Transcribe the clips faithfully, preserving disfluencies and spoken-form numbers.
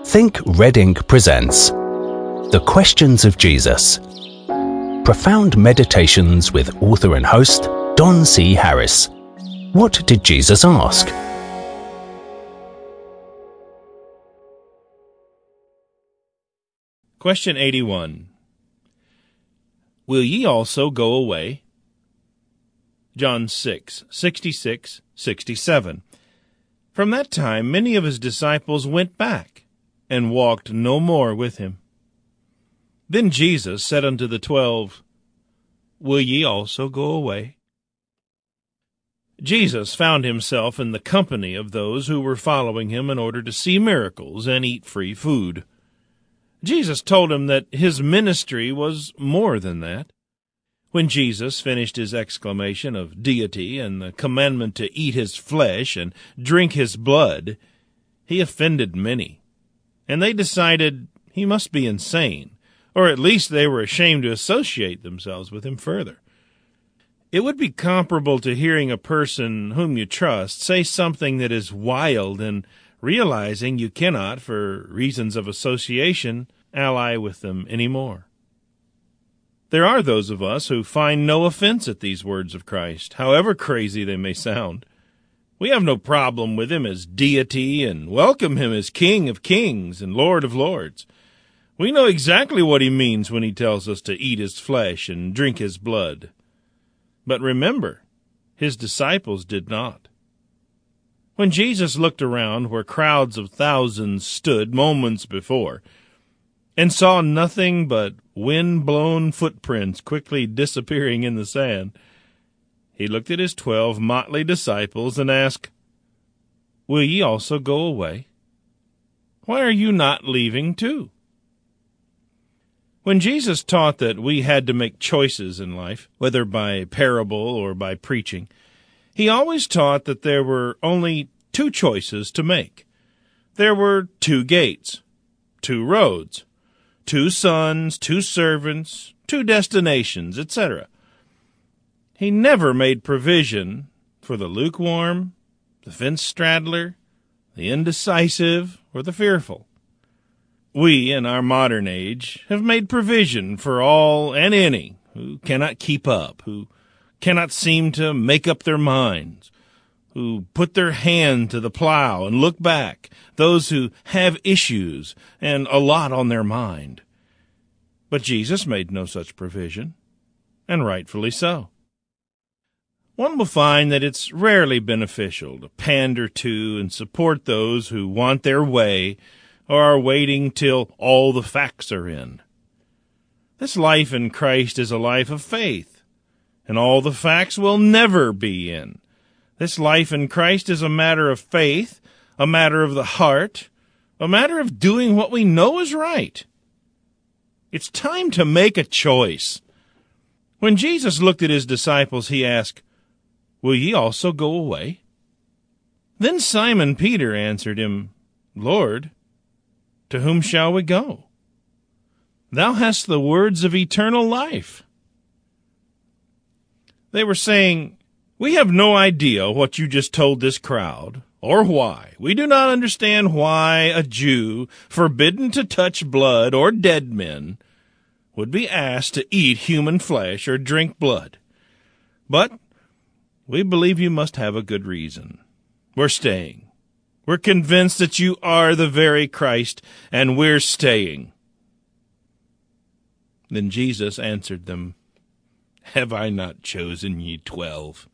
Think Red Ink presents The Questions of Jesus. Profound meditations with author and host Don C. Harris. What did Jesus ask? Question eighty-one. Will ye also go away? John six, sixty-six, sixty-seven. From that time many of his disciples went back, and walked no more with him. Then Jesus said unto the twelve, Will ye also go away? Jesus found himself in the company of those who were following him in order to see miracles and eat free food. Jesus told him that his ministry was more than that. When Jesus finished his exclamation of deity and the commandment to eat his flesh and drink his blood, he offended many, and they decided he must be insane, or at least they were ashamed to associate themselves with him further. It would be comparable to hearing a person whom you trust say something that is wild and realizing you cannot, for reasons of association, ally with them anymore. There are those of us who find no offense at these words of Christ, however crazy they may sound. We have no problem with him as deity and welcome him as King of kings and Lord of lords. We know exactly what he means when he tells us to eat his flesh and drink his blood. But remember, his disciples did not. When Jesus looked around where crowds of thousands stood moments before, and saw nothing but wind-blown footprints quickly disappearing in the sand, he looked at his twelve motley disciples and asked, Will ye also go away? Why are you not leaving too? When Jesus taught that we had to make choices in life, whether by parable or by preaching, he always taught that there were only two choices to make. There were two gates, two roads, two sons, two servants, two destinations, et cetera. He never made provision for the lukewarm, the fence-straddler, the indecisive, or the fearful. We, in our modern age, have made provision for all and any who cannot keep up, who cannot seem to make up their minds, who put their hand to the plow and look back, those who have issues and a lot on their mind. But Jesus made no such provision, and rightfully so. One will find that it's rarely beneficial to pander to and support those who want their way or are waiting till all the facts are in. This life in Christ is a life of faith, and all the facts will never be in. This life in Christ is a matter of faith, a matter of the heart, a matter of doing what we know is right. It's time to make a choice. When Jesus looked at his disciples, he asked, Will ye also go away? Then Simon Peter answered him, Lord, to whom shall we go? Thou hast the words of eternal life. They were saying, We have no idea what you just told this crowd, or why. We do not understand why a Jew, forbidden to touch blood or dead men, would be asked to eat human flesh or drink blood. But we believe you must have a good reason. We're staying. We're convinced that you are the very Christ, and we're staying. Then Jesus answered them, Have I not chosen ye twelve?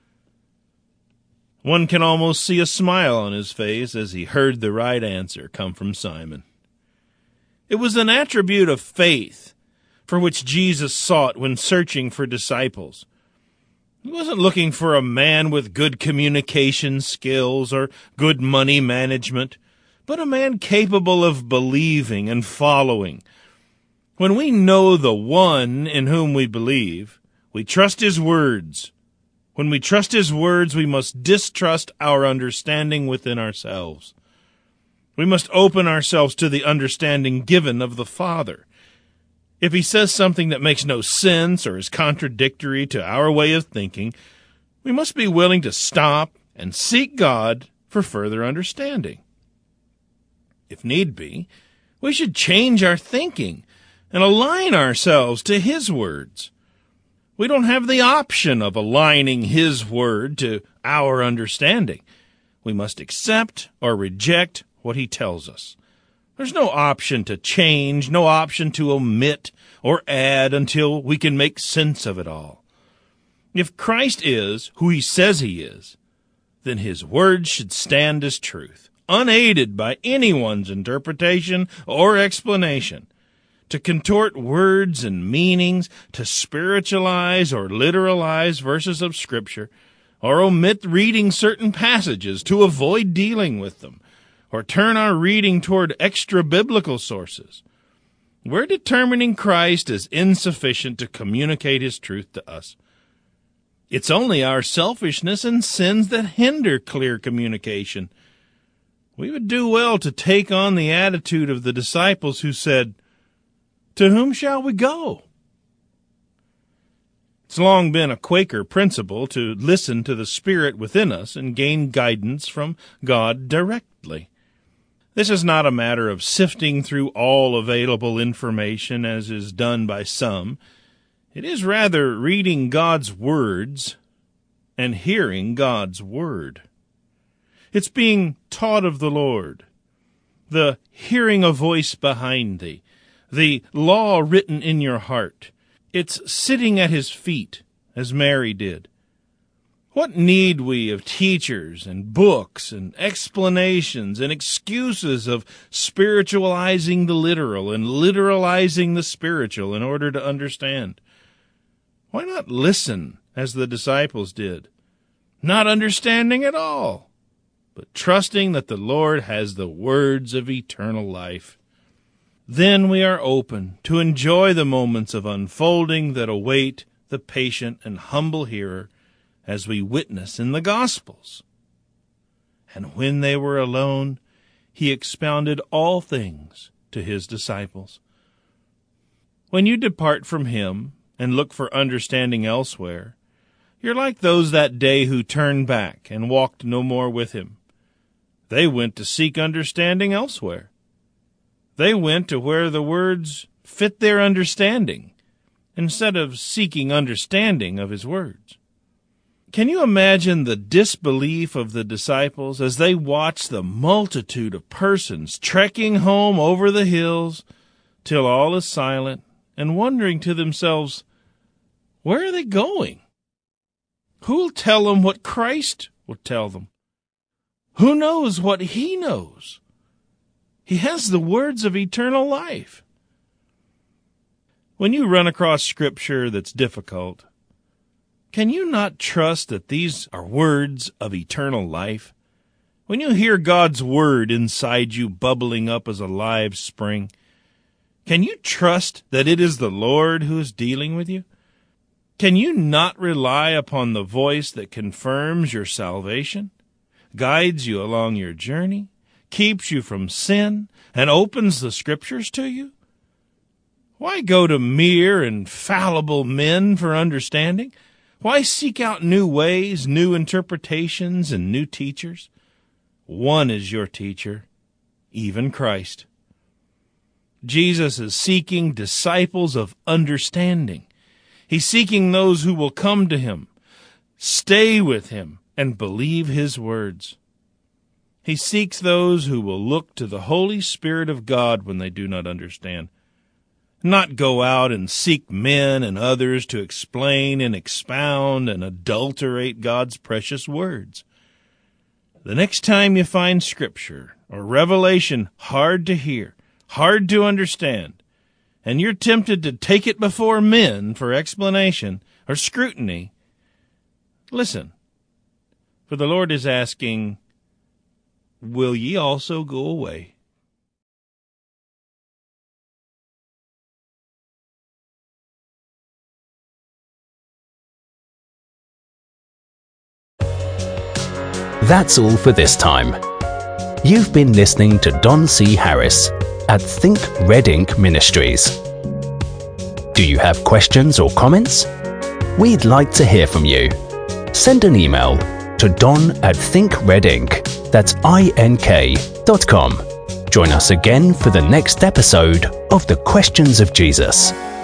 One can almost see a smile on his face as he heard the right answer come from Simon. It was an attribute of faith for which Jesus sought when searching for disciples. He wasn't looking for a man with good communication skills or good money management, but a man capable of believing and following. When we know the one in whom we believe, we trust his words. When we trust his words, we must distrust our understanding within ourselves. We must open ourselves to the understanding given of the Father. If he says something that makes no sense or is contradictory to our way of thinking, we must be willing to stop and seek God for further understanding. if need be, we should change our thinking and align ourselves to His words. We don't have the option of aligning His word to our understanding. We must accept or reject what He tells us. There's no option to change, no option to omit or add until we can make sense of it all. If Christ is who He says He is, then His words should stand as truth, unaided by anyone's interpretation or explanation. To contort words and meanings, to spiritualize or literalize verses of Scripture, or omit reading certain passages to avoid dealing with them, or turn our reading toward extra-biblical sources. We're determining Christ as insufficient to communicate His truth to us. It's only our selfishness and sins that hinder clear communication. We would do well to take on the attitude of the disciples who said, "To whom shall we go?" It's long been a Quaker principle to listen to the Spirit within us and gain guidance from God directly. This is not a matter of sifting through all available information as is done by some. It is rather reading God's words and hearing God's word. It's being taught of the Lord, the hearing a voice behind thee, the law written in your heart. It's sitting at His feet, as Mary did. What need we of teachers and books and explanations and excuses of spiritualizing the literal and literalizing the spiritual in order to understand? Why not listen as the disciples did, not understanding at all, but trusting that the Lord has the words of eternal life? Then we are open to enjoy the moments of unfolding that await the patient and humble hearer as we witness in the Gospels. And when they were alone, He expounded all things to His disciples. When you depart from Him and look for understanding elsewhere, you're like those that day who turned back and walked no more with Him. They went to seek understanding elsewhere. They went to where the words fit their understanding, instead of seeking understanding of His words. Can you imagine the disbelief of the disciples as they watched the multitude of persons trekking home over the hills till all is silent, and wondering to themselves, where are they going? Who'll tell them what Christ will tell them? Who knows what He knows? He has the words of eternal life. When you run across Scripture that's difficult, can you not trust that these are words of eternal life? When you hear God's word inside you bubbling up as a live spring, can you trust that it is the Lord who is dealing with you? Can you not rely upon the voice that confirms your salvation, guides you along your journey, keeps you from sin, and opens the Scriptures to you? Why go to mere and fallible men for understanding? Why seek out new ways, new interpretations, and new teachers? One is your teacher, even Christ. Jesus is seeking disciples of understanding. He's seeking those who will come to Him, stay with Him, and believe His words. He seeks those who will look to the Holy Spirit of God when they do not understand, not go out and seek men and others to explain and expound and adulterate God's precious words. The next time you find Scripture or revelation hard to hear, hard to understand, and you're tempted to take it before men for explanation or scrutiny, listen, for the Lord is asking, will ye also go away? That's all for this time. You've been listening to Don C. Harris at Think Red Ink Ministries. Do you have questions or comments? We'd like to hear from you. Send an email to don at thinkredink, that's I N K, dot com. Join us again for the next episode of The Questions of Jesus.